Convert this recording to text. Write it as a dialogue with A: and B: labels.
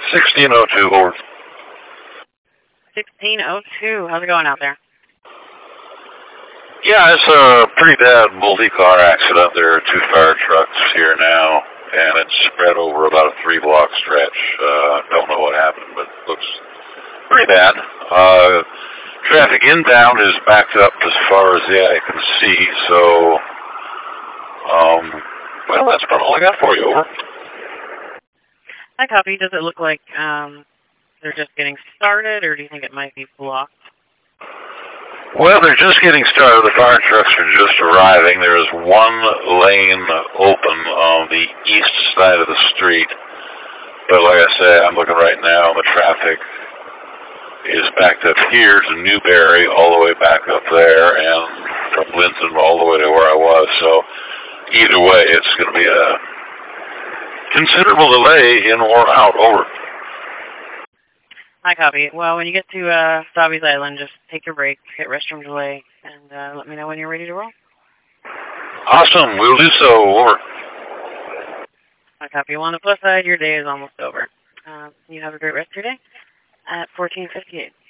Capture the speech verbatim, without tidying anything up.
A: sixteen oh two, over.
B: sixteen oh two. How's it going out there?
A: Yeah, it's a pretty bad multi-car accident. There are two fire trucks here now, and it's spread over about a three-block stretch. Uh, don't know what happened, but it looks pretty bad. Uh, traffic inbound is backed up as far as the eye can see, so, um, well, that's about all I got for you, over.
B: Hi, copy. Does it look like um, they're just getting started, or do you think it might be blocked?
A: Well, they're just getting started. The fire trucks are just arriving. There is one lane open on the east side of the street. But like I say, I'm looking right now, the traffic is backed up here to Newberry, all the way back up there, and from Linton all the way to where I was. So either way, it's going to be a considerable delay in or out, over.
B: Hi, copy. Well, when you get to uh, Savi's Island, just take your break, hit restroom delay, and uh, let me know when you're ready to roll.
A: Awesome. We'll do so, over.
B: Hi, copy. Well, on the plus side, your day is almost over. Uh, you have a great rest of your day at fourteen fifty-eight.